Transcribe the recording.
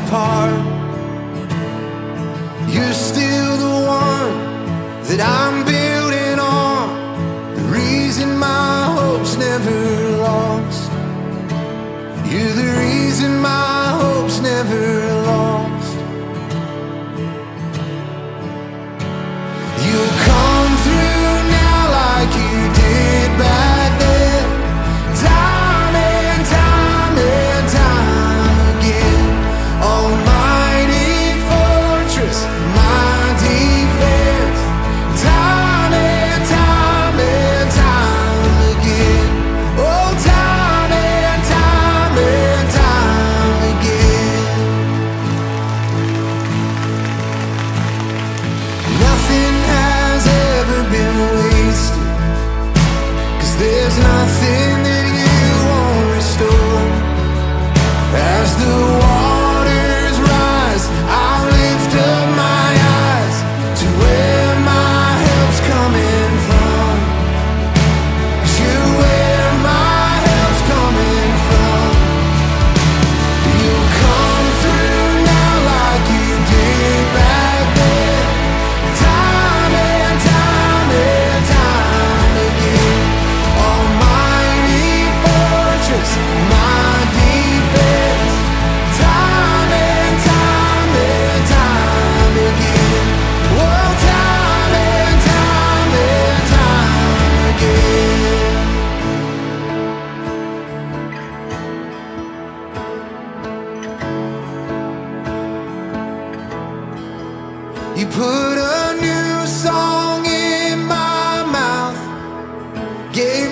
apart. You're still the one that I'm building on, the reason my hope's never lost. You're the reason my hope's never lost. You'll come through now like you did back then, time and time and time again. Almighty fortress, my defense, time and time and time again. Oh, time and time and time again. Nothing has ever been wasted, 'cause there's nothing that you won't restore. As the waters rise, I'll lift up my eyes to where my help's coming from. 'Cause you're where my help's coming from. You'll come through now like you did back then, time and time and time again. Almighty fortress, my defense, time and time and time again. Oh, time and time and time again. You put a new song in my mouth, gave